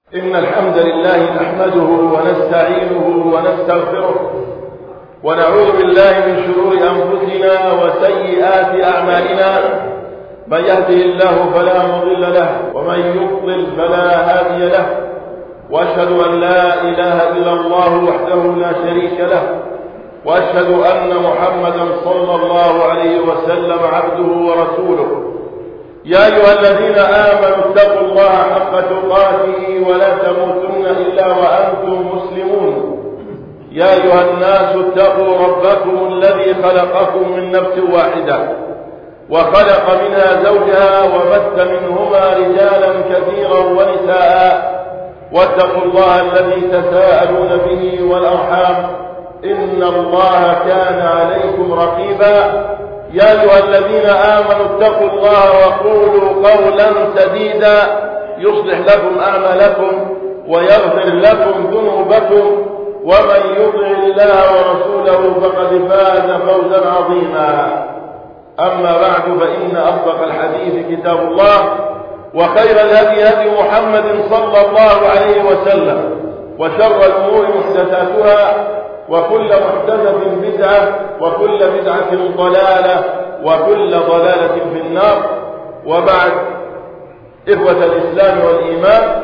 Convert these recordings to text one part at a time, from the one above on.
إن الحمد لله نحمده ونستعينه ونستغفره ونعوذ بالله من شرور أنفسنا وسيئات أعمالنا. من يهده الله فلا مضل له ومن يضلل فلا هادي له، وأشهد أن لا إله إلا الله وحده لا شريك له، وأشهد أن محمدا صلى الله عليه وسلم عبده ورسوله. يا أيها الذين آمنوا اتقوا الله حق تقاته ولا تموتن إلا وأنتم مسلمون. يا أيها الناس اتقوا ربكم الذي خلقكم من نفس واحدة وخلق منها زوجها وبث منهما رجالا كثيرا ونساء، واتقوا الله الذي تساءلون به والأرحام إن الله كان عليكم رقيبا. يا أيها الذين آمنوا اتقوا الله وقولوا قولا سديدا يصلح لكم أعمالكم ويغفر لكم ذنوبكم، ومن يطع الله ورسوله فقد فاز فوزا عظيما. أما بعد، فإن أصدق الحديث كتاب الله، وخير الهدي هدي محمد صلى الله عليه وسلم، وشر الأمور محدثاتها، وكل محدثة بدعة، وكل بدعة ضلالة، وكل ضلالة في النار. وبعد، إخوة الإسلام والإيمان،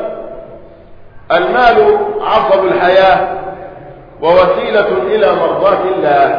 المال عصب الحياة ووسيلة إلى مرضاة الله.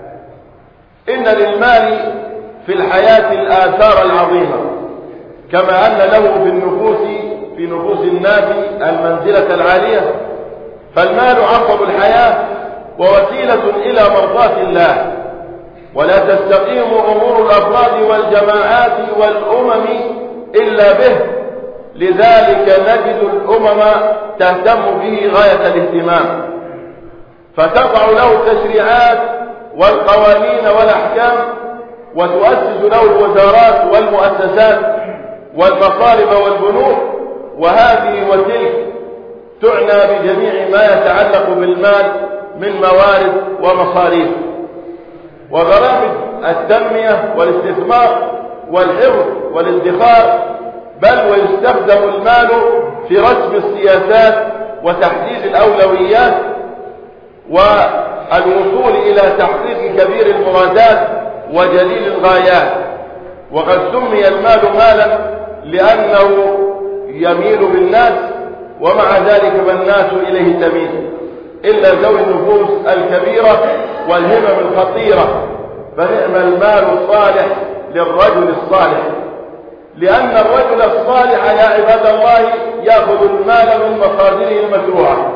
إن للمال في الحياة الآثار العظيمة، كما أن له في نفوس الناس المنزلة العالية. فالمال عصب الحياة ووسيلة إلى مرضاة الله، ولا تستقيم أمور الأفراد والجماعات والأمم إلا به. لذلك نجد الأمم تهتم به غاية الاهتمام، فتضع له التشريعات والقوانين والأحكام، وتؤسس له الوزارات والمؤسسات والمصارف والبنوك، وهذه وتلك تعنى بجميع ما يتعلق بالمال من موارد ومصاريف وبرامج التنمية والاستثمار والحفظ والادخار، بل ويستخدم المال في رسم السياسات وتحديد الأولويات والوصول إلى تحقيق كبير المرادات وجليل الغايات. وقد سمي المال مالا لأنه يميل بالناس، ومع ذلك فالناس إليه تميل، إلا ذوي النفوس الكبيرة والهمم الخطيرة. فنعم المال الصالح للرجل الصالح، لأن الرجل الصالح يا عباد الله يأخذ المال من مصادره المشروعة.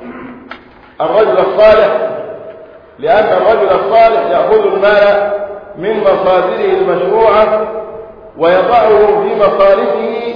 الرجل الصالح، لأن الرجل الصالح يأخذ المال من مصادره المشروعة ويضعه في مصارفه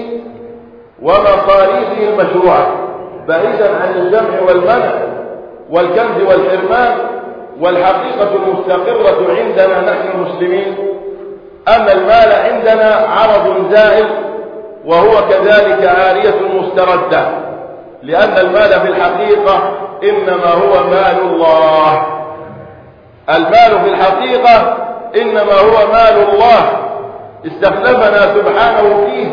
ومصاريفه المشروعة، بعيدا عن الجمع والمنع والكنز والحرمان. والحقيقة المستقرة عندنا نحن المسلمين أن المال عندنا عرض زائل، وهو كذلك عارية مستردة، لأن المال في الحقيقة إنما هو مال الله. المال في الحقيقة إنما هو مال الله استخلفنا سبحانه فيه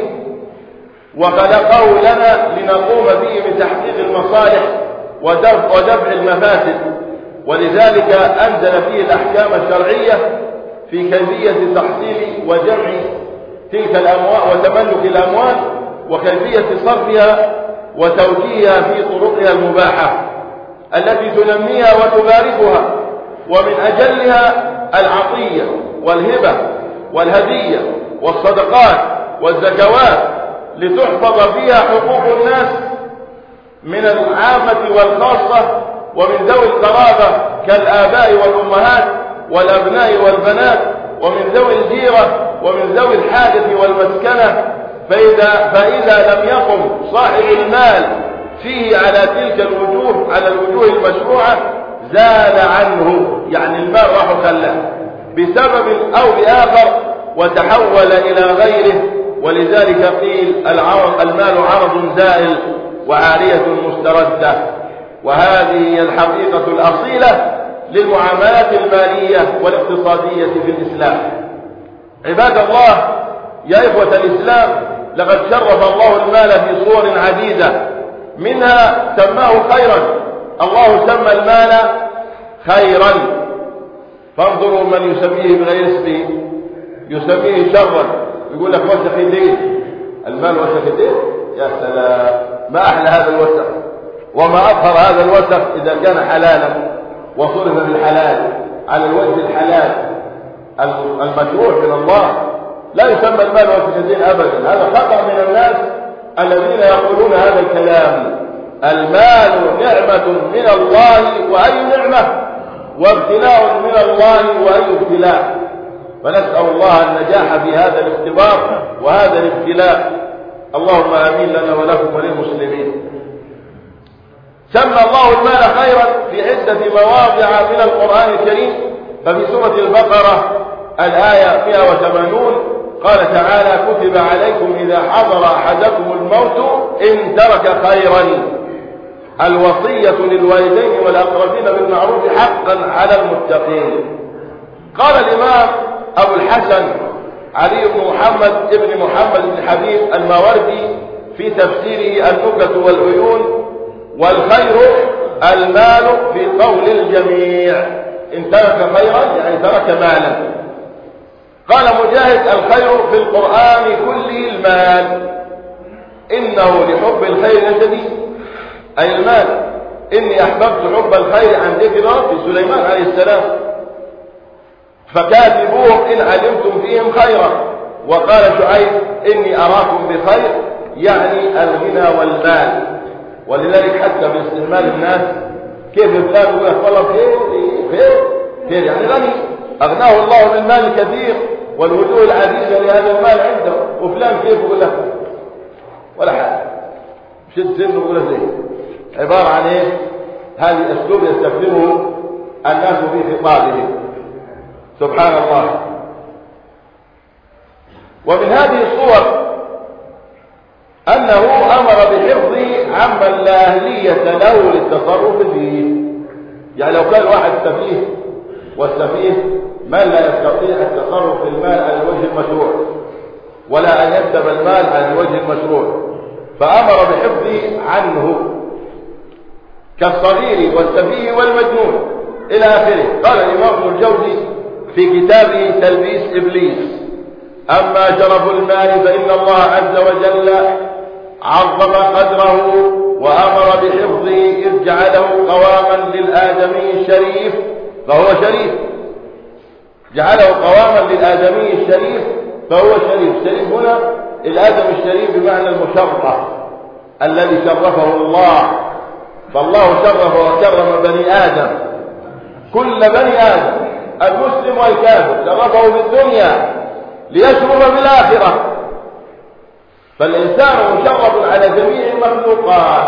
وخلقه لنا لنقوم به بتحقيق المصالح ودفع المفاسد. ولذلك أنزل فيه الأحكام الشرعية في كيفية تحصيل وجمع تلك الأموال وتملك الأموال، وكيفية صرفها وتوجيهها في طرقها المباحة التي تنميها وتباركها. ومن أجلها العطية والهبة والهدية والصدقات والزكوات، لتحفظ فيها حقوق الناس من العامة والخاصة، ومن ذوي القرابة كالآباء والأمهات والأبناء والبنات، ومن ذوي الجيرة، ومن ذوي الحاجة والمسكنة. فإذا لم يقم صاحب المال فيه على تلك الوجوه، على الوجوه المشروعة، زال عنه، يعني المال راح خلاه بسبب أو بآخر وتحول إلى غيره. ولذلك قيل المال عرض زائل وعارية مستردة. وهذه هي الحقيقة الأصيلة للمعاملات المالية والاقتصادية في الإسلام. عباد الله، يا إخوة الإسلام، لقد شرف الله المال في صور عديدة، منها سماه خيرا. الله سمى المال خيرا، فانظروا من يسميه بغير اسمه يسميه شرا، يقول لك وسخ الدين، المال وسخ الدين. يا سلام، ما أحلى هذا الوسخ وما أظهر هذا الوسخ إذا كان حلالا وصرف بالحلال على الوجه الحلال المشروع من الله. لا يسمى المال وسخ الدين أبدا، هذا خطأ من الناس الذين يقولون هذا الكلام. المال نعمة من الله، وأي نعمة، وابتلاء من الله، وأي ابتلاء. فنسأل الله النجاح في هذا الاختبار وهذا الابتلاء. اللهم آمين لنا ولكم وللمسلمين. سمى الله المال خيرا في عدة مواضع من القرآن الكريم. ففي سورة البقرة الآية 180 قال تعالى: كتب عليكم إذا حضر أحدكم الموت إن ترك خيرا الوصية للوالدين والأقربين بالمعروف حقا على المتقين. قال الإمام أبو الحسن علي بن محمد بن حبيب الماوردي في تفسيره النكت والعيون: والخير المال في قول الجميع، إن ترك خيرا يعني ترك مالا. قال مجاهد: الخير في القرآن كله المال، إنه لحب الخير شديد، أي المال. إني أحببت حب الخير عن ذكر ربي سليمان عليه السلام، فكاتبوهم إن علمتم فيهم خيرا. وقال شعيب: إني أراكم بخير، يعني الغنى والمال. ولذلك حتى باستعمال الناس كيف فلان يقول لك والله خير يعني غني، أغناه الله بالمال الكثير والوجوه العزيزة لهذا المال عنده، وفلان كيف يقول لك ولا حاجة، شد سنه يقول لك زي عبارة عن ايه؟ هذه أسلوب يستخدمه الناس في خطابهم. سبحان الله. ومن هذه الصور أنه أمر بحفظه عمن لا أهلية له للتصرف فيه. يعني لو كان واحد سفيه، والسفيه من لا يستطيع التصرف في المال على الوجه المشروع ولا أن يكتب المال على الوجه المشروع، فأمر بحفظه عنه كالصغير والسفيه والمجنون إلى آخره. قال الإمام ابن الجوزي في كتابه تلبيس إبليس: أما شرف المال فإن الله عز وجل عظم قدره وأمر بحفظه إذ جعله قواما للآدمي الشريف فهو شريف. جعله قواما للآدمي الشريف فهو شريف. شريف هنا الآدم الشريف بمعنى المشرف الذي شرفه الله، فالله شرف وكرم بني آدم، كل بني آدم المسلم والكافر شرفه في الدنيا ليشرف بالآخرة. فالإنسان مشرف على جميع المخلوقات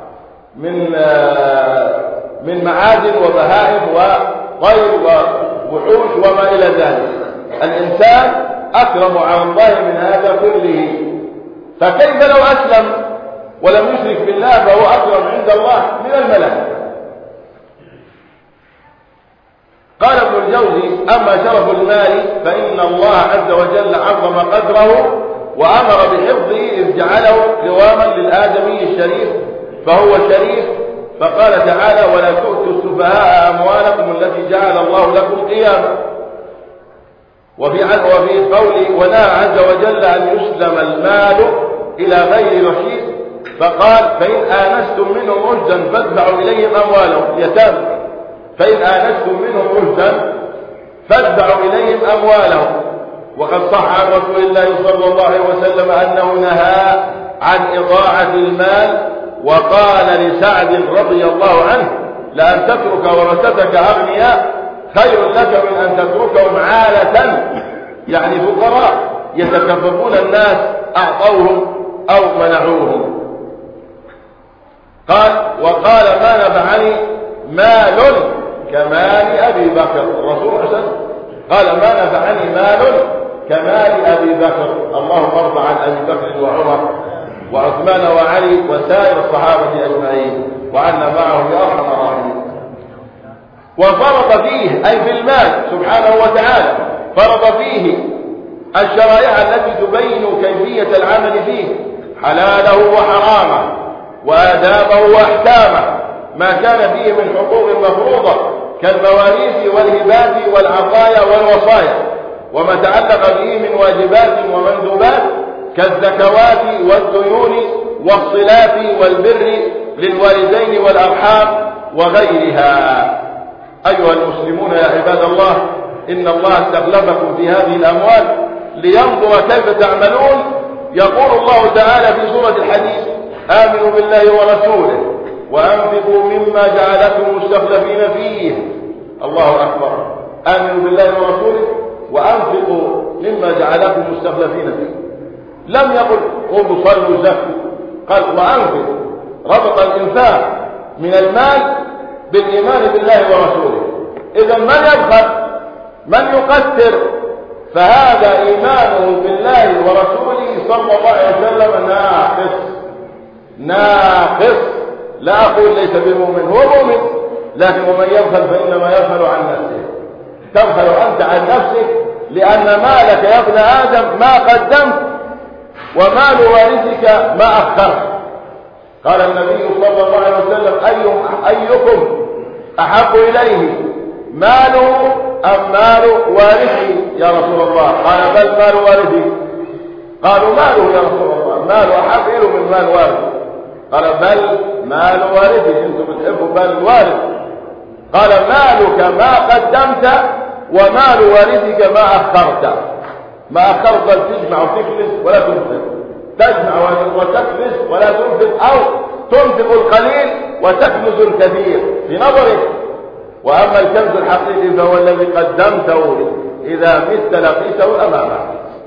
من معادن وبهائم وطير ووحوش وما إلى ذلك. الإنسان أكرم على الله من هذا كله، فكيف لو أسلم ولم يشرك بالله فهو أكرم عند الله من الملائكة. قال ابن الجوزي: أما شرف المال فإن الله عز وجل عظم قدره وأمر بحفظه إذ جعله قواما للآدمي الشريف فهو شريف. فقال تعالى: ولا تؤتوا السفهاء أموالكم التي جعل الله لكم قياما. وفي قوله: ونهى عز وجل أن يسلم المال إلى غير رشيد، فقال: فإن آنستم منهم رشدا فادفعوا إليهم أموالهم يتامى. فإن آنستم منهم رشدا فادفعوا إليهم أموالهم. وقد صح عن رسول الله صلى الله عليه وسلم أنه نهى عن إضاعة المال، وقال لسعد رضي الله عنه: لأن تترك ورثتك أغنياء خير لك من أن تتركهم عالة، يعني فقراء يتكففون الناس أعطوهم أو منعوهم. وقال: ما نفعني مال كمال أبي بكر. الرسول حسن قال: ما نفعني مال كمال أبي بكر. اللهم ارض عن أبي بكر وعمر وعثمان وعلي وسائر الصحابة أجمعين، وعنا معهم يا أرحم الراحمين. وفرض فيه، أي في المال سبحانه وتعالى، فرض فيه الشرائع التي تبين كيفية العمل فيه، حلاله وحرامه، وآدابه وأحكامه، ما كان فيه من حقوق مفروضة كالمواريث والهبات والعطايا والوصايا، وما تعلق به من واجبات ومندوبات كالزكوات والديون والصلات والبر للوالدين والأرحام وغيرها. أيها المسلمون يا عباد الله، إن الله استخلفكم في هذه الأموال لينظر كيف تعملون. يقول الله تعالى في سورة الحديث: آمنوا بالله ورسوله وأنفقوا مما جعلكم مستخلفين فيه. الله أكبر. آمنوا بالله ورسوله وأنفقوا مما جعلكم مستخلفين فيه. لم يقل قوموا صلوا زكوا، قال وأنفقوا. ربط الإنفاق من المال بالإيمان بالله ورسوله. إذا من يبخل من يقتر فهذا إيمانه بالله ورسوله صلى الله عليه وسلم ناقص. لا أقول ليس بمؤمن، هو مؤمن، لكن ومن يبخل فإنما يبخل عن نفسه. تبخل أنت عن نفسك لأن مالك يا ابن آدم ما قدمت ومال وارثك ما أخرت. قال النبي صلى الله عليه وسلم: أيكم أحب إليه ماله أم مال وارثه يا رسول الله؟ قال: بل مال وارثه. قالوا: ماله يا رسول الله؟ مال أحب إليه من مال وارثه. قال: بل مال وارثه، أنتم بتحبوا مال الوارث. قال: مالك ما قدمت ومال وارثك ما أخرت. ما أخرت تجمع وتكنس ولا تنفق، تجمع وتكنس ولا تنفق، أو تنفق القليل وتكنز الكثير في نظرك. وأما الكنز الحقيقي فهو الذي قدمته إذا مت لقيته أمامك.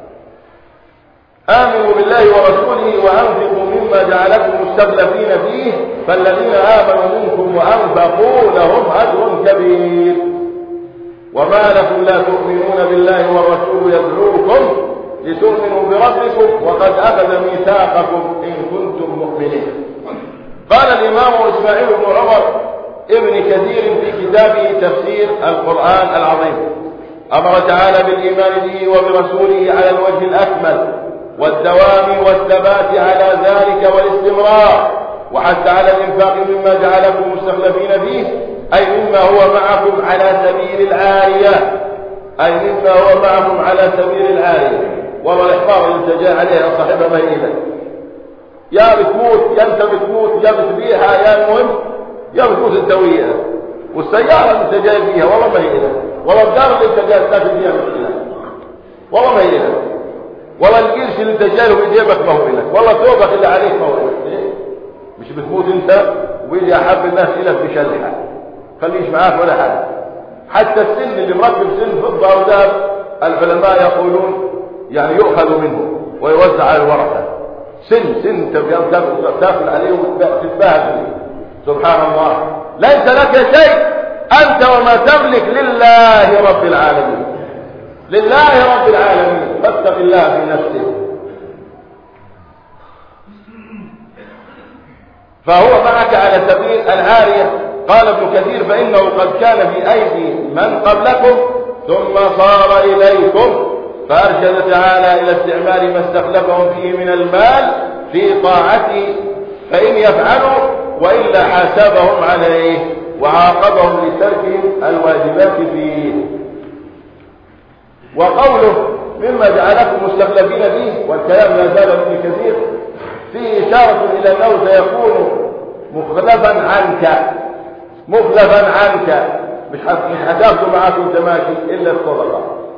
آمنوا بالله ورسوله وأنفقوا مما جعلكم مستخلفين فيه، فالذين آمنوا منكم وأنفقوا لهم أجر كبير. وما لكم لا تؤمنون بالله والرسول يدعوكم لتؤمنوا بربكم وقد أخذ ميثاقكم إن كنتم مؤمنين. قال الإمام إسماعيل بن عمر ابن كثير في كتابه تفسير القرآن العظيم: أمر تعالى بالإيمان به وبرسوله على الوجه الأكمل والدوام والثبات على ذلك والاستمرار، وحتى على الإنفاق مما جعلكم مستخلفين فيه، أي مما هو معكم على سبيل العارية، والله الإحبار اللي انت جاي عليها صاحبها ما هي لك، يا بتموت يا انت بتموت، يا بتبيعها يا المهم يا بتموت انت وياها، والسيارة اللي انت جاي فيها والله ما هي لك، والله الدار اللي انت جاي تاكل فيها مش لك، والله ما هي لك، والله القرش اللي انت جايله في جيبك ما هو لك، والله ثوبك اللي عليك ما هو لك. مش بتموت انت ويجي احب الناس اليك بشلحه خليش معاك ولا حاجه. حتى السن اللي مركب سن فضه او ذهب العلماء يقولون يعني يؤخذ منه ويوزع على الورثه. سن تاكل عليه وتتباهى. سبحان الله، ليس لك شيء انت وما تملك لله رب العالمين، لله رب العالمين. فاتق الله في نفسه، فهو معك على سبيل العارية. قال ابن كثير: فإنه قد كان في أيدي من قبلكم ثم صار إليكم، فأرشد تعالى إلى استعمال ما استخلفهم فيه من المال في طاعته، فإن يفعلوا وإلا حاسبهم عليه وعاقبهم لتركهم الواجبات فيه. وقوله مما جعلكم مستخلفين فيه، والكلام لا زال ابن كثير فيه إشارة إلى أنه سيكون مخلفا عنك، مش هتاخذ معك وانت ماشي إلا الصدقة،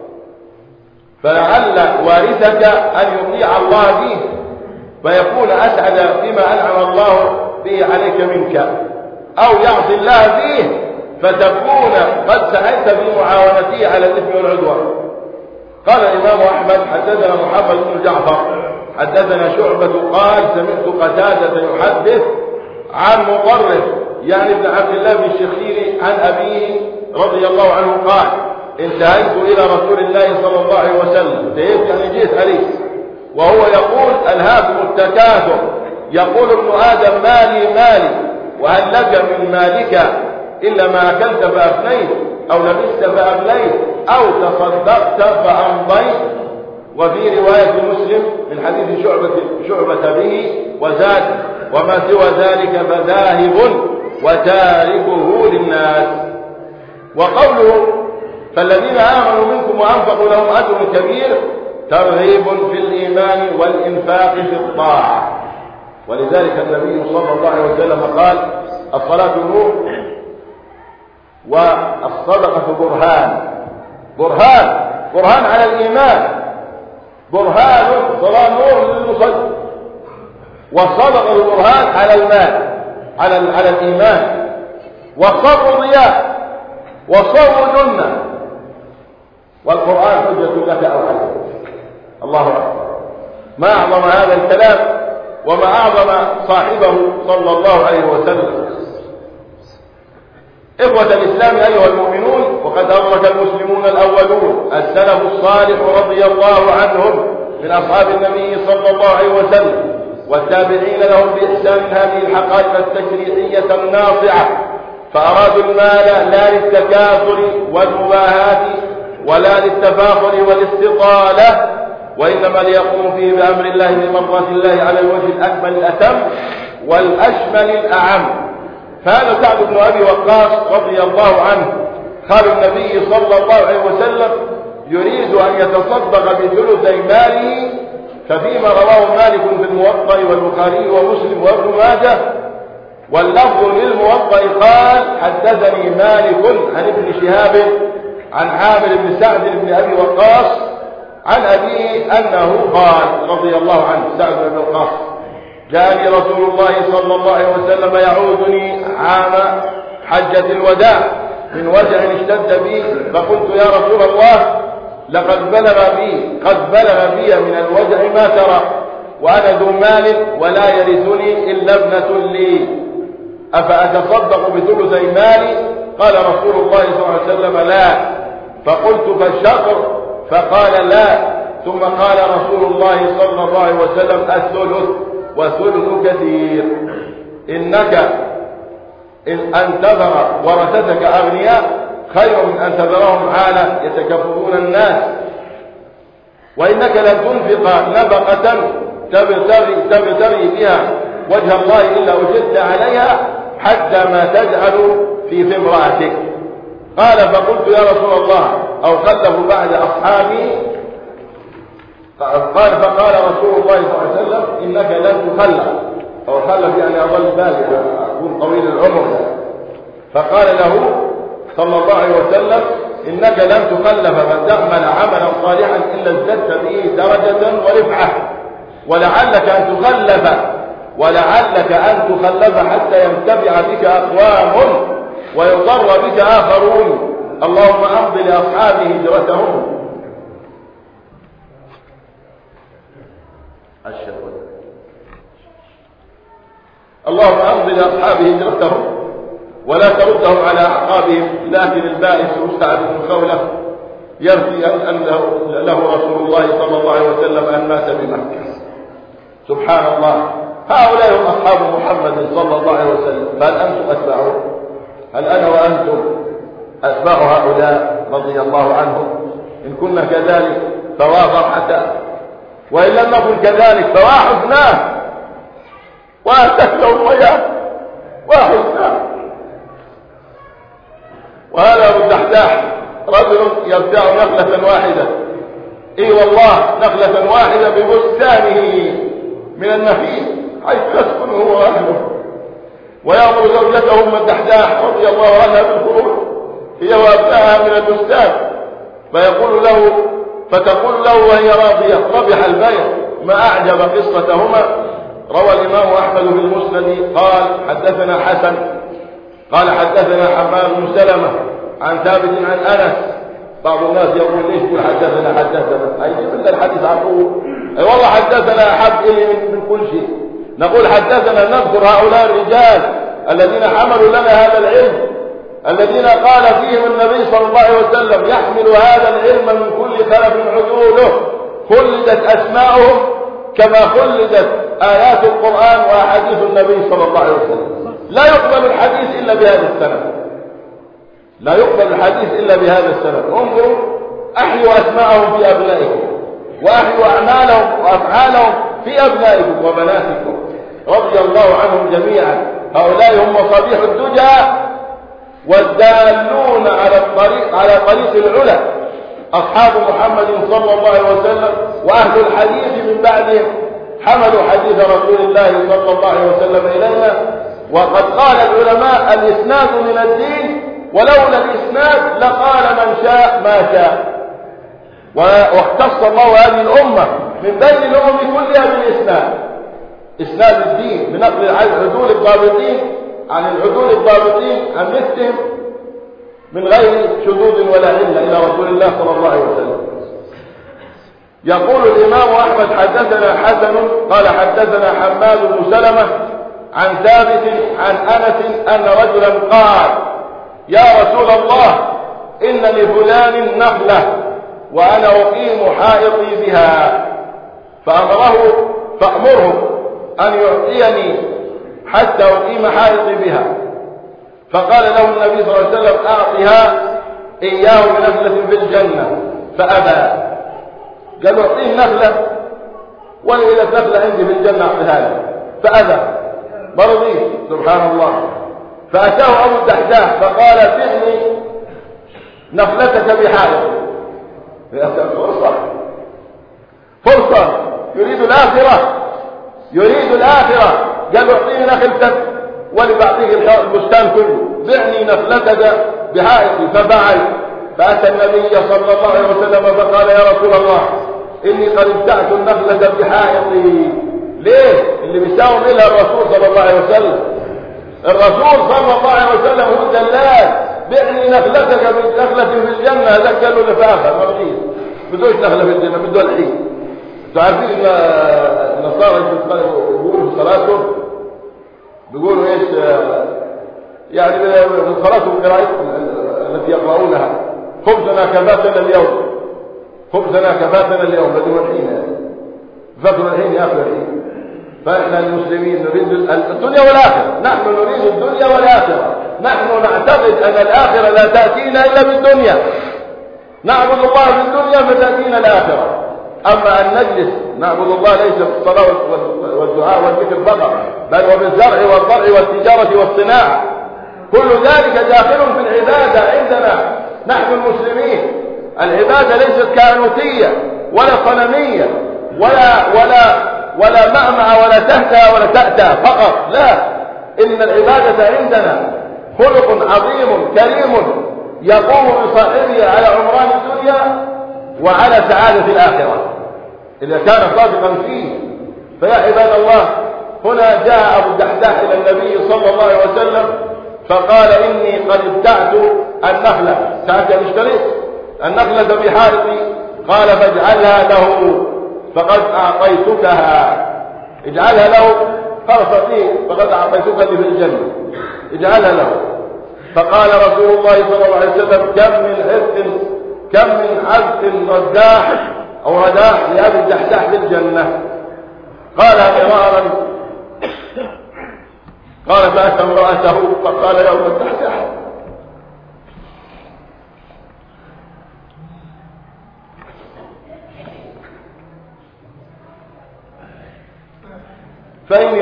فلعل وارثك أن يطيع الله فيه فيكون أسعد بما أنعم الله به عليك منك، أو يعصي الله فيه فتكون قد سعدت في معاونته على الإثم والعدوان. قال الإمام أحمد: حدثنا محمد بن جعفر حدثنا شعبة قال: سمعت قتادة يحدث عن مطرف يعني ابن عبد الله بن الشخير عن أبيه رضي الله عنه قال: انتهيت إلى رسول الله صلى الله عليه وسلم، انتهيت يعني جيت عليه، وهو يقول: ألهاكم التكاثر، يقول ابن آدم: مالي وهل لك من مالك إلا ما أكلت فأفنيت، أو لبست فأبليت، أو تصدقت فأمضيت. وفي رواية مسلم من حديث شعبة به وزاد: وما سوى ذلك فذاهب وتاركه للناس. وقوله فالذين آمنوا منكم وأنفقوا لهم أجر كبير ترغيب في الإيمان والإنفاق في الطاعة. ولذلك النبي صلى الله عليه وسلم قال الصلاة نور والصدقة برهان على الإيمان، برهان صلاة نور للمصلي، والصدقة برهان على المال على الإيمان، والصبر ضياء، والصوم جنة، والقرآن حجة لك أو عليك. الله أكبر، ما أعظم هذا الكلام وما أعظم صاحبه صلى الله عليه وسلم. إخوة الإسلام أيها المؤمنون، وقد أدرك المسلمون الأولون السلف الصالح رضي الله عنهم من أصحاب النبي صلى الله عليه وسلم والتابعين لهم بإحسان هذه الحقائق التشريعية الناصعة، فأرادوا المال لا للتكاثر والمباهاة ولا للتفاخر والاستطالة، وإنما ليقوموا فيه بأمر الله بمرضاة الله على الوجه الأكمل الأتم والأشمل الأعم. فهذا سعد بن أبي وقاص رضي الله عنه خال النبي صلى الله عليه وسلم يريد أن يتصدق بثلثي ماله، ففيما رواه مالك في الموطأ والبخاري ومسلم وابن ماجه، واللفظ للموطأ قال حدثني مالك عن ابن شهاب عن عامر بن سعد بن أبي وقاص عن أبيه أنه قال رضي الله عنه سعد بن وقاص جاءني رسول الله صلى الله عليه وسلم يعودني عام حجة الوداع من وجع اشتد بي، فقلت يا رسول الله قد بلغ بي من الوجع ما ترى، وأنا ذو مال ولا يرثني إلا ابنة لي، أفأتصدق بثلثي مالي؟ قال رسول الله صلى الله عليه وسلم لا. فقلت فالشطر؟ فقال لا. ثم قال رسول الله صلى الله عليه وسلم الثلث، وثلث كثير. إنك أن تذر ورثتك أغنياء خير من أن تذرهم عالة يتكففون الناس، وإنك لن تنفق نفقة تبتغي بها وجه الله إلا أجدت عليها حتى ما تجعل في امرأتك. قال فقلت يا رسول الله أو خلفوا بعد أصحابي؟ فقال رسول الله صلى الله عليه وسلم إنك لن تخلف، أو خلف يعني أظل بالغ أكون طويل العمر. فقال له صلى الله عليه وسلم إنك لن تخلف من تعمل عملا صالحا إلا ازددت به درجة ورفعة، ولعلك أن تخلف حتى ينتفع بك أقوام ويضر بك آخرون. اللهم أمض لأصحاب هجرتهم. اللهم أمض لأصحاب هجرتهم ولا تردهم على أعقابهم. لكن البائس مستعد بن خولة يرثي أن له رسول الله صلى الله عليه وسلم أن مات بمكة. سبحان الله، هؤلاء هم أصحاب محمد صلى الله عليه وسلم، فهل أنتم أتباعه؟ هل أنا وأنتم أتباع هؤلاء رضي الله عنهم؟ إن كنا كذلك فوا فرحة، وإن لم نكن كذلك فوا حزناه، وأهتكلهم وياه وحزناه. وهذا أبو الدحداح رجل يبتاع نخلة واحدة، اي والله نخلة واحدة ببستانه من النخيل حيث يسكن هو واهله، ويأمر زوجته أم الدحداح رضي الله عنها بالخروج هي وابنائها من البستان، فتقول له وهي راضية ربح البيع. ما أعجب قصتهما. روى الإمام أحمد في المسند قال حدثنا حسن قال حدثنا حماد بن سلمة عن ثابت عن أنس. بعض الناس يقول ليش تقول حدثنا أيجب إلا الحديث عن طول. أي والله حدثنا أحب إلي من كل شيء. نقول حدثنا نذكر هؤلاء الرجال الذين حملوا لنا هذا العلم، الذين قال فيهم النبي صلى الله عليه وسلم يحمل هذا العلم من كل خلف عدوله، خلدت أسماؤهم كما خلدت آيات القرآن وأحاديث النبي صلى الله عليه وسلم. لا يقبل الحديث إلا بهذا السند، لا يقبل الحديث إلا بهذا السند. انظروا، أحيوا أسماءهم في أبنائكم، وأحيوا أعمالهم وأفعالهم في أبنائكم وبناتكم. رضي الله عنهم جميعا. هؤلاء هم مصابيح الدجى والدالون على طريق العلا، أصحاب محمد صلى الله عليه وسلم، وأهل الحديث من بعدهم حملوا حديث رسول الله صلى الله عليه وسلم إلينا. وقد قال العلماء الإسناد من الدين، ولولا الإسناد لقال من شاء ما شاء. واختص الله هذه الأمة من بين الأمم كلها بالإسناد، إسناد الدين، بنقل العدول الضابطين عن العدول الضابطين عن مثلهم من غير شذوذ ولا علة إلى رسول الله صلى الله عليه وسلم. يقول الإمام أحمد حدثنا حسن قال حدثنا حماد بن سلمة عن ثابت عن أنس أن رجلا قال: يا رسول الله، إن لفلان نخلة وأنا أقيم حائطي بها، فأمره أن يعطيني حتى أقيم حائطي بها. فقال له النبي صلى الله عليه وسلم: أعطها إياه بنخلة في الجنة، فأبى. قال: أعطيه نخلة وإذا نخلة عندي في الجنة أعطيها له، فأبى برضيه. سبحان الله. فأتاه أبو الدحداح فقال: بعني نخلتك بحائط. فرصة يريد الآخرة. قال: أعطيني نخلتك ولبعطيك البستان كله، بعني نخلتك بحائطي. فباعي. فأتى النبي صلى الله عليه وسلم فقال: يا رسول الله، إني قد ابتعت النخلة بحائطي. ليه؟ اللي بيساوم إلى الرسول صلى الله عليه وسلم. الرسول صلى الله عليه وسلم هو الدلال. بعني نخلتك بنخلة في الجنة. هذا قال له لفافة ما بديش، بدوش نخلة في الجنة، بدو الحين. تعرفين ان النصارى بيقولوا في صلاتهم، بيقولوا ايش يعني في صلاتهم التي يقرؤونها: خبزنا كفاتنا اليوم، خبزنا كفاتنا اليوم. بدو الحين فاكروا الحين يا اخي الحين. فاحنا المسلمين نريد الدنيا والاخره، نحن نريد الدنيا والاخره. نحن نعتقد ان الاخره لا تاتينا الا بالدنيا، نعبد الله في الدنيا فتاتينا الاخره. أما أن نجلس نعبد الله ليس بالصلاة والدعاء والذكر فقط، بل وبالزرع والضرع والتجارة والصناعة. كل ذلك داخل في العبادة عندنا نحن المسلمين. العبادة ليست كهنوتية ولا صنمية ولا مأمع ولا تهتى ولا تأتى فقط، لا. إن العبادة عندنا خلق عظيم كريم يقوم بصاحبه على عمران الدنيا وعلى سعادة الآخرة إذا كان صادقا فيه. فيا عباد الله، هنا جاء أبو الدحداح إلى النبي صلى الله عليه وسلم فقال: إني قد ابتعت النخلة، ساعتي اشتريت النخلة بحائطي. قال: فاجعلها له فقد أعطيتكها. اجعلها له، خلص فيه، فقد أعطيتك اللي في الجنة، اجعلها له. فقال رسول الله صلى الله عليه وسلم: كم من عبد رداح أو رداح لأبي الدحداح في الجنة. قال مرارا. قال: فأتى امرأته فقال: يا أبا الدحداح، فإني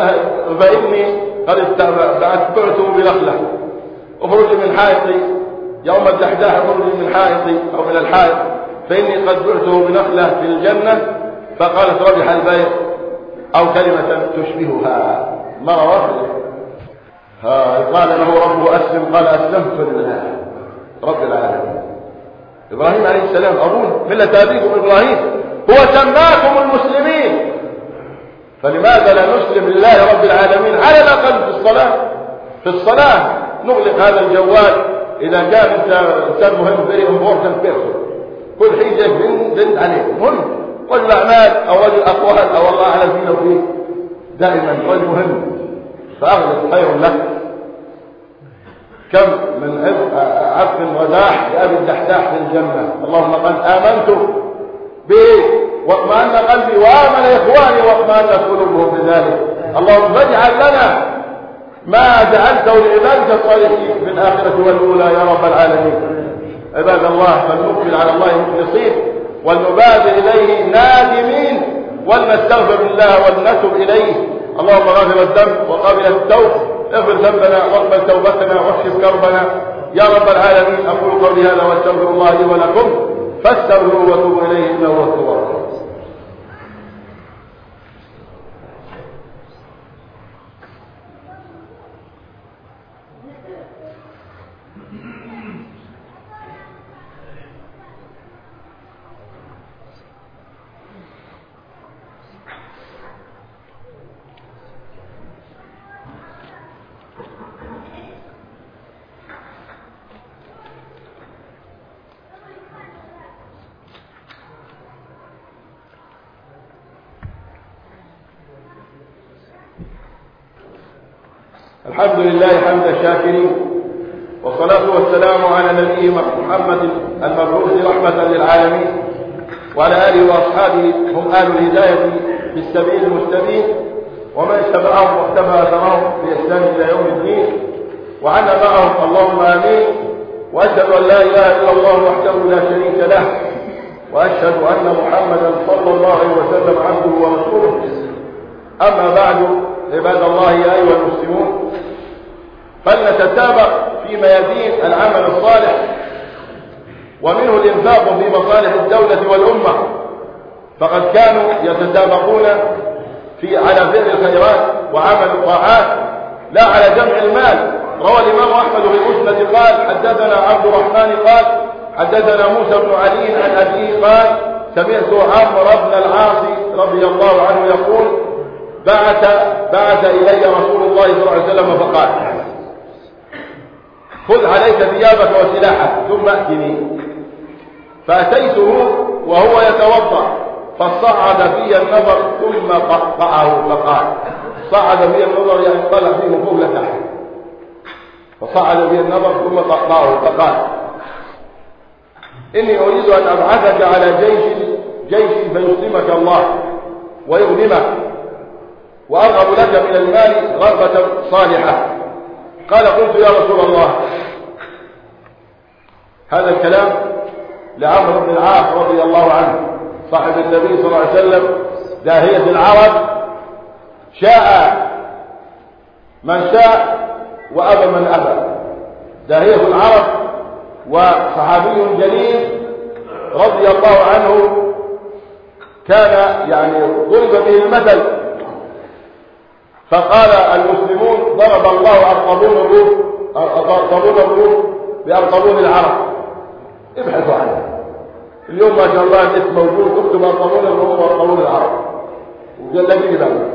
قد بعته بنخلة، اخرج من حائطي يوم الدحداح، اخرج من حائطي أو من الحائط، فإني قد بعته بنخلة في الجنة. فقالت: ربح البيع، أو كلمة تشبهها، مرة واحدة. قال له ربه: أسلم. قال: أسلمت لله رب العالمين. إبراهيم عليه السلام أبونا، ملة أبيكم إبراهيم، هو سماكم المسلمين، فلماذا لا نسلم لله رب العالمين على الأقل في الصلاة نغلق هذا الجوال إذا كان أنت إنسان مهم، very important person، كل حين جاك بنت عليه مهم، رجل أعمال أو رجل أقوال أو الله أعلم فيه لو فيه، دائما رجل مهم فأغلق خير لك. كم من عبد رداح لأبي الدحداح في الجنة. اللهم قد آمنت به واطمأن قلبي وآمن إخواني واطمأنت قلوبهم بذلك. اللهم فاجعل لنا ما جعلته لعبادك الصالحين في الآخرة والأولى يا رب العالمين. عباد الله، فلنقبل على الله مخلصين ولنبادر إليه نادمين، ولنستغفر الله ولنتب إليه اللهم غافر الذنب وقابل التوب، اغفر ذنبنا واقبل توبتنا واكشف كربنا يا رب العالمين. اقول قولي هذا واستغفر الله لي ولكم فاستغفروه وتوبوا اليه انه هو التواب الرحيم. الحمد لله حمد الشاكرين، والصلاة والسلام على نبيه محمد المبعوث رحمة للعالمين وعلى آله وأصحابه هم آل الهداية في السبيل المستبين، ومن اتبعهم واقتفى أثرهم بإحسان إلى يوم الدين وعنا معهم اللهم آمين. وأشهد أن لا إله إلا الله وحده لا شريك له، وأشهد أن محمدا صلى الله عليه وسلم عبده ورسوله. أما بعد عباد الله يا أيها المسلمون، فلنتتابع في ميادين العمل الصالح، ومنه الإنفاق في مصالح الدولة والأمة، فقد كانوا يتسابقون على فعل الخيرات وعمل الطاعات لا على جمع المال. روى الإمام أحمد في المسند قال حدثنا عبد الرحمن قال حدثنا موسى بن علي عن أبيه قال سمعت عمرو بن العاص رضي الله عنه يقول بعث إلي رسول الله صلى الله عليه وسلم فقال خذ عليك ثيابك وسلاحك ثم أتني. فأتيته وهو يتوضأ فصعد في النظر ثم قطعه فقال صعد في النظر يعني طلع فيه فوق لتحت، فصعد في النظر ثم قطعه فقال إني أريد أن أبعثك على جيش فيسلمك الله ويغنمك وأرغب لك من المال رغبة صالحة. قال قلت يا رسول الله، هذا الكلام لعمرو بن العاص رضي الله عنه صاحب النبي صلى الله عليه وسلم داهية العرب، شاء من شاء وأبى من أبى، داهية العرب وصحابي جليل رضي الله عنه، كان يعني ضرب به المثل، فقال المسلمون ضرب الله أرطبون الروم بأرطبون العرب. ابحثوا عنه اليوم ما شاء الله الاسم موجود، اكتب أرطبون الروم وأرطبون العرب وجلبين ذلك.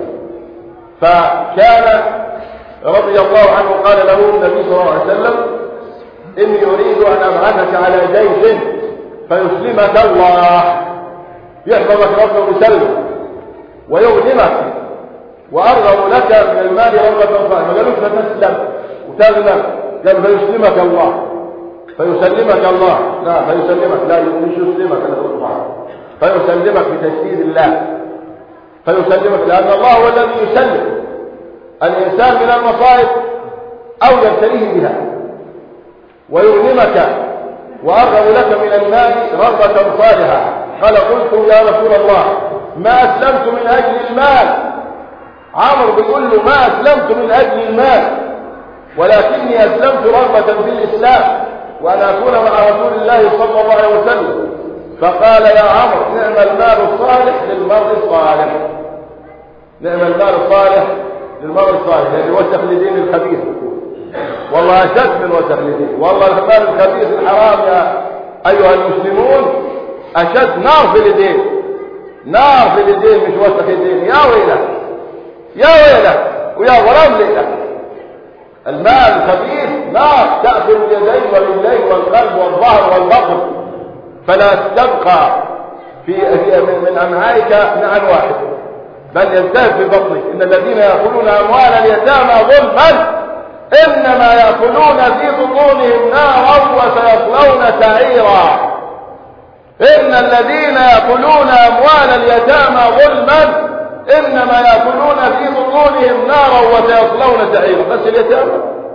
فكان رضي الله عنه قال له النبي صلى الله عليه وسلم إني أريد أن أبعثك على جيش فيسلمك الله، يحفظك ربك ويسلمك ويغنمك وأرغب لك من المال رغبة صالحة. ما قالوش فتسلم وتغنم، قال فيسلمك الله، فيسلمك الله، لا فيسلمك، لا مش يسلمك، فيسلمك بتشديد الله، فيسلمك لأن الله هو الذي يسلم الإنسان من المصائب أو يبتليه بها، ويغنمك وأرغب لك من المال رغبة صالحة. قال قلت يا رسول الله ما أسلمت من أجل المال. عمرو بيقول له ما أسلمت من أجل المال، ولكني أسلمت رغبة في الإسلام وأن أكون مع رسول الله صلى الله عليه وسلم. فقال يا عمرو نعم المال الصالح للمرء الصالح، نعم المال الصالح للمرء الصالح، يعني وسخ لدين الخبيث، والله أشد من وسخ لدين، والله المال الخبيث الحرام يا أيها المسلمون أشد نار في الدين، نار في الدين مش وسخ الدين. يا ويلك يا ويلك ويا ظلام ليلك. المال الخبيث نار تأكل اليدين والرجلين والقلب والظهر والبطن، فلا تبقى من أمعائك نعم واحد، بل يزداد في بطنك. إن الذين يأكلون أموال اليتامى ظلما إنما يأكلون في بطونهم نارا وسيصلون سعيرا. إن الذين يأكلون أموال اليتامى ظلما إنما يأكلون في بطونهم نارا وسيصلون سعيرا. بس اليتامى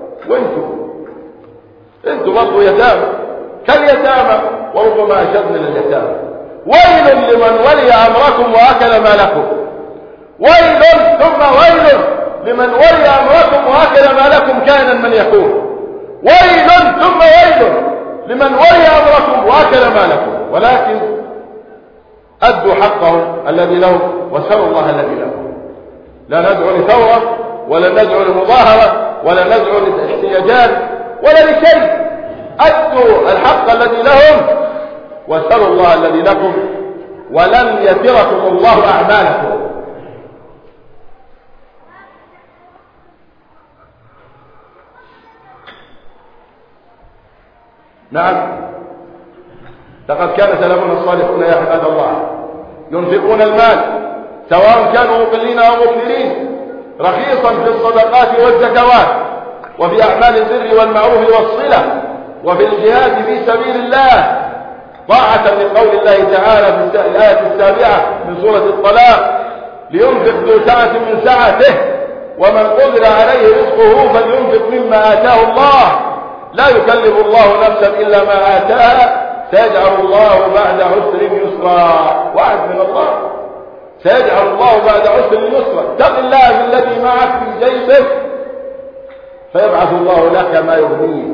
وانتم برضو يتامى كاليتامى وربما أشد من اليتامى. ويل لمن ولي أمركم وأكل مالكم ويل ثم ويل لمن ولي أمركم وأكل مالكم كائنا من يكون. ويل ثم ويل لمن ولي أمركم وأكل مالكم، ولكن أدوا حقهم الذي لهم وسروا الله الذي لهم. لا ندعو لثورة ولا ندعو لمظاهرة ولا ندعو لاحتجاجات ولا لشيء. أدوا الحق الذي لهم وسروا الله الذي لكم، ولن يتركم الله أعمالكم. نعم، لقد كان سلفنا الصالحون يا عباد الله ينفقون المال سواء كانوا مقلين أو مكثرين رخيصا في الصدقات والزكوات وفي أعمال البر والمعروف والصلة وفي الجهاد في سبيل الله طاعة لقول الله تعالى في الآية 7 من سورة الطلاق: لينفق ذو سعة من سعته ومن قدر عليه رزقه فلينفق مما آتاه الله لا يكلف الله نفسا إلا ما آتاها سيجعل الله بعد عسر يسرا. وعد من الله، سيجعل الله بعد عسر يسرا. اتق الله بالذي معك في جيبك فيبعث الله لك ما يغنيه،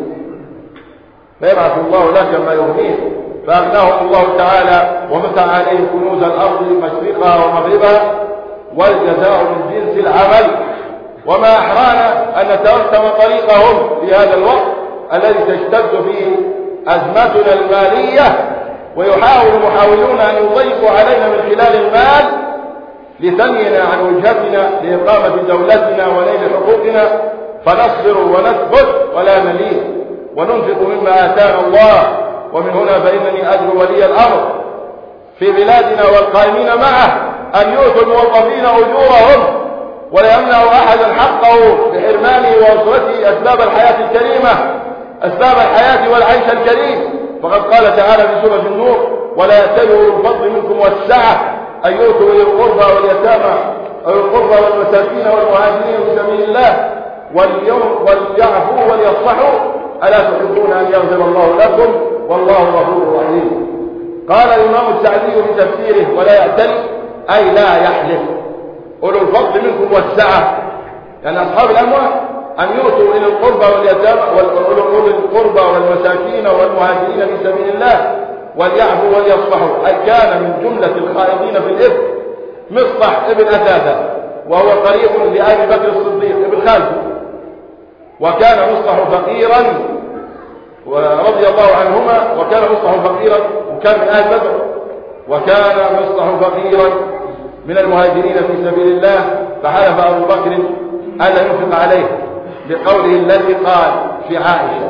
فيبعث الله لك ما يغنيه. فأغناهم الله تعالى وفتح عليهم كنوز الأرض مشرقها ومغربها والجزاء من جنس العمل. وما أحرانا أن نتوسم طريقهم في هذا الوقت الذي تشتد فيه أزمتنا المالية، ويحاول محاولون أن يضيقوا علينا من خلال المال لثنينا عن وجهتنا لإقامة دولتنا ونيل حقوقنا، فنصبر ونثبت ولا نلين وننفق مما آتانا الله. ومن هنا فإنني أدعو ولي الأمر في بلادنا والقائمين معه أن يؤتوا الموظفين أجورهم ولا يمنع أحدا حقه بحرمانه وأسرته أسباب الحياة الكريمة، أسباب الحياة والعيش الكريم. فقد قال تعالى في سورة النور: ولا يأتلوا أولو الفضل منكم والسعة أن يؤتوا أولي القربى واليتامى أولي القربى والمساكين والمهاجرين في سبيل الله وليعفوا وليصفحوا ألا تحبون أن يغفر الله لكم والله غفور رحيم. قال الإمام السعدي في تفسيره: ولا يأتل أي لا يحلف أولو الفضل منكم والسعة، يعني أصحاب الأموال أن يؤتوا إلى القربى واليتامى وأولي القربى والمساكين والمهاجرين في سبيل الله وليعفوا وليصفحوا. أي كان من جملة الخائضين في الإثم مصطح ابن أثاثة وهو قريب لأبي بكر الصديق ابن خالته، وكان مصطح فقيرا ورضي الله عنهما، وكان مصطح فقيرا وكان من أهل بدر، وكان مصطح فقيرا من المهاجرين في سبيل الله، فحلف أبو بكر ألا ينفق عليه بقوله الذي قال في عائشة.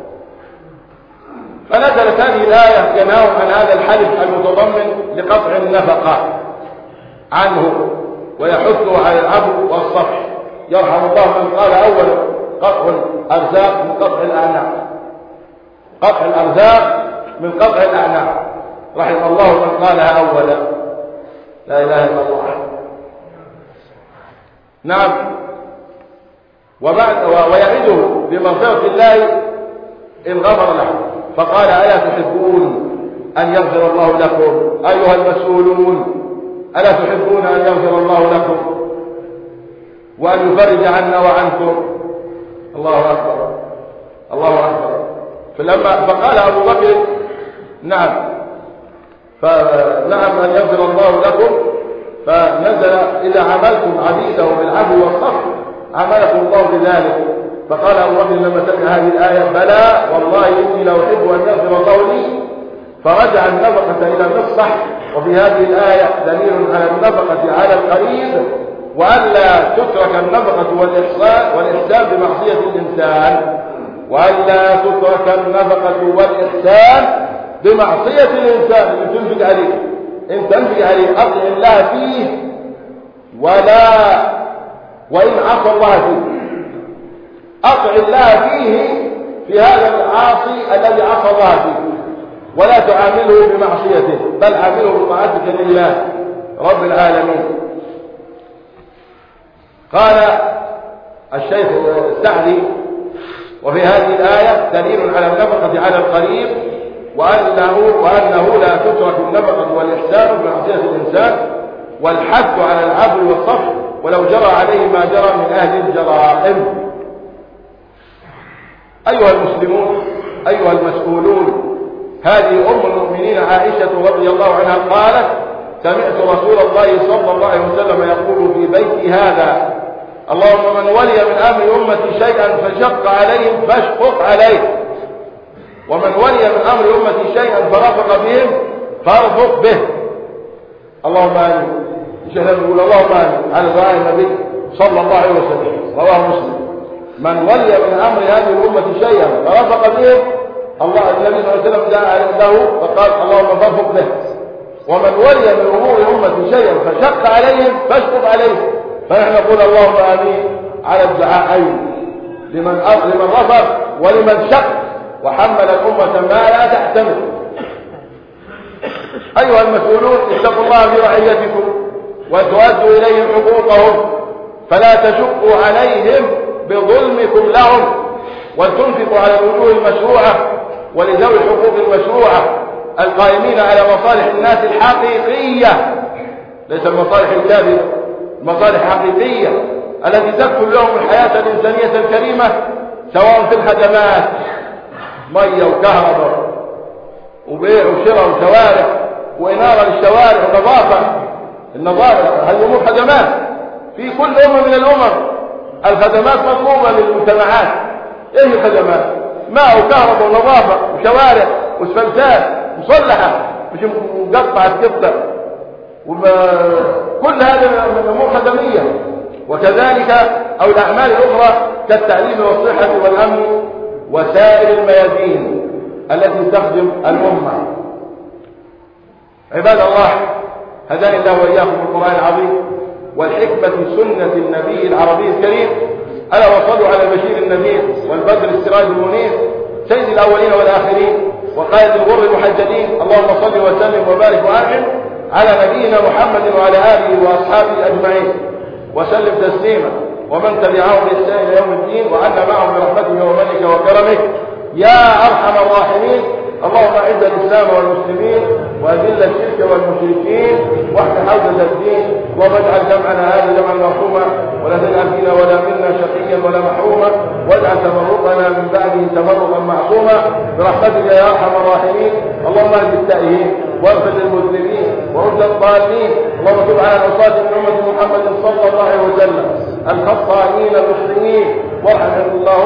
فنزلت هذه الآية ينهاهم عن هذا الحلف المتضمن لقطع النفقة عنه ويحثه على العفو والصفح. يرحم الله من قال أولا قطع الأرزاق من قطع الأعناق، قطع الأرزاق من قطع الأعناق. رحم الله من قالها أولا. لا إله إلا الله. نعم. ويعده بمغفرة الله إن غفر له، فقال: ألا تحبون أن يغفر الله لكم أيها المسؤولون؟ ألا تحبون أن يغفر الله لكم وأن يفرج عنا وعنكم؟ الله أكبر، الله أكبر. فقال أبو بكر: نعم، فنعم أن يغفر الله لكم. فنزل: إذا عملتم عبيده بالعفو والصفح عملكم الله بذلك. فقال أبو بكر لما سمع هذه الآية: بلى والله إني لأحب أن يغفر الله لي. فرجع النفقة إلى المصطح. وفي هذه الآية دليل على النفقة على القريب، وألا تترك النفقة والإحسان بمعصية الإنسان، وألا تترك النفقة والإحسان بمعصية الإنسان. اللي تنفق عليه إن تنفق عليه أطع الله فيه وإن عصى الله فيه، أطع الله فيه في هذا العاصي الذي عصى الله فيه، ولا تعامله بمعصيته بل عامله بطاعتك لله رب العالمين. قال الشيخ السعدي: وفي هذه الآية دليل على النفقة على القريب، وأنه لا تترك النفقة والإحسان بمعصية الإنسان، والحث على العدل والصف ولو جرى عليه ما جرى من أهل الجرائم. أيها المسلمون، أيها المسؤولون، هذه أم المؤمنين عائشة رضي الله عنها قالت: سمعت رسول الله صلى الله عليه وسلم يقول في بيتي هذا: اللهم من ولي من أمر أمتي شيئا فشق عليهم فاشقق عليه، ومن ولي من أمر أمتي شيئا فرفق بهم فارفق به. اللهم آمين. شهد يقول اللهم آمين على دعاء النبي صلى الله عليه وسلم، رواه مسلم. من ولي من أمر هذه الأمة شيئا فرفق بهم، الله النبي صلى الله عليه وسلم دعا له فقال: اللهم فارفق به. ومن ولي من أمور أمة شيئا فشق عليهم فاشقق عليه. فنحن نقول اللهم آمين على الدعاءين، لمن رفق ولمن شق وحمل الأمة ما لا تحتمل. أيها المسؤولون، اتقوا الله في رعيتكم وتؤدوا إليهم حقوقهم، فلا تشقوا عليهم بظلمكم لهم، وتنفقوا على الوجوه المشروعة ولذوي الحقوق المشروعة القائمين على مصالح الناس الحقيقية، ليس المصالح الكاذبة، المصالح الحقيقية التي تكفل لهم الحياة الإنسانية الكريمة، سواء في الخدمات مية وكهرباء وبيع وشراء وشوارع وإنارة للشوارع النظافة. هذه أمور خدمات في كل أمة من الأمم. الخدمات مطلوبة للمجتمعات. إيه الخدمات؟ ماء وكهرباء ونظافة وشوارع واسفلتات مصلحة، مش مقطعة قطع، كل هذا من أمور خدمية. وكذلك أو الأعمال الأخرى كالتعليم والصحة والأمن وسائر الميادين التي تخدم الأمة. عباد الله، هداني الله وإياكم بالقرآن العظيم والحكمة سنة النبي العربي الكريم. ألا وصلوا على البشير النذير والبدر السراج المنير سيد الأولين والآخرين وقائد الغر المحجلين. اللهم صل وسلم وبارك وأنعم على نبينا محمد وعلى آله وأصحابه أجمعين وسلم تسليما، ومن تبعهم بإحسان إلى يوم الدين، وعنا معهم برحمتك ومنك وكرمك يا أرحم الراحمين. اللهم أعز الإسلام والمسلمين وأذل الشرك والمشركين واحفظ حوزة الدين. اللهم اجعل جمعنا هذا جمعا مرحوما ولا تجعل فينا ولا منا شقيا ولا محروما، واجعل تفرقنا من بعده تفرقا معصوما برحمتك يا أرحم الراحمين. اللهم اهد التائهين واغفر للمذنبين ورد الضالين. اللهم تب على العصاة من أمة محمد صلى الله عليه وسلم الخطائين المسلمين، وارحم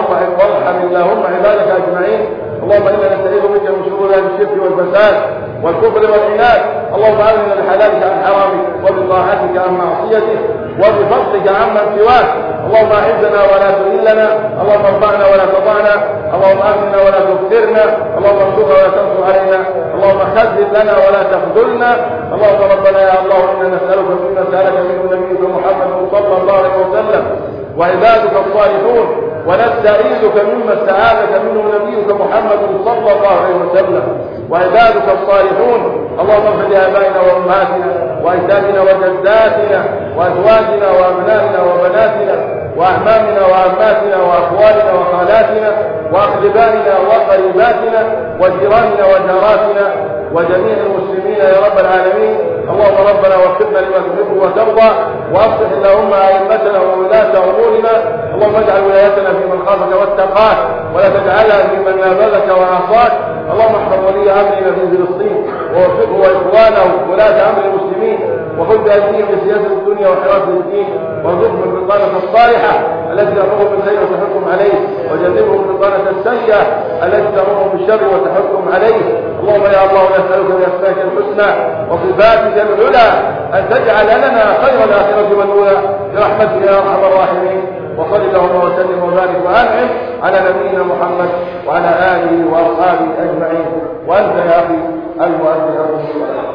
اللهم عبادك أجمعين. اللهم إنا نستعيذ بك من شرور اهل الشرك والفساد والكفر والعناد. اللهم أغننا بحلالك عن حرامك وبطاعتك عن معصيتك وبفضلك عمن سواك. اللهم أعزنا ولا تذلنا، اللهم ارفعنا ولا تضعنا، اللهم أغننا ولا تكثرنا، اللهم انصرنا ولا تنصر علينا، اللهم خذل لنا ولا تخذلنا. اللهم ربنا يا الله إنا نسألك مما سألك منه نبيك محمد صلى الله عليه وسلم وعبادك الصالحون، ونستعيذك مما استعاذك منه نبيك محمد صلى الله عليه وسلم وعبادك الصالحون. اللهم اغفر لآبائنا وأمهاتنا وأجدادنا وجداتنا وأزواجنا وأبنائنا وبناتنا وأعمامنا وعماتنا وأخوالنا وخالاتنا وأقربائنا وقريباتنا وجيراننا وجاراتنا وجميع المسلمين يا رب العالمين. اللهم ربنا وفقنا لما تحب وترضى، واصلح اللهم ائمتنا وولاة امورنا. اللهم اجعل ولايتنا في من خافك واتقاك، ولا تجعلها في من نابذك وعصاك. اللهم احفظ ولي امرنا في فلسطين ووفقه واخوانه ولاة امر المسلمين، وخذ بايديهم بسياسه الدنيا وحراسه الدين، وارزقهم البطانه الصالحه التي تامرهم بالخير وتحكم عليه، وجنبهم البطانه السيئه التي تامرهم بالشر وتحكم عليه. اللهم يا الله نسالك باسمائك الحسنى وصفاتك العلى ان تجعل لنا خير الاخره والاولى برحمتك يا ارحم الراحمين. وصل اللهم وسلم وبارك وانعم على نبينا محمد وعلى اله واصحابه اجمعين. وانت يا اخي المؤذن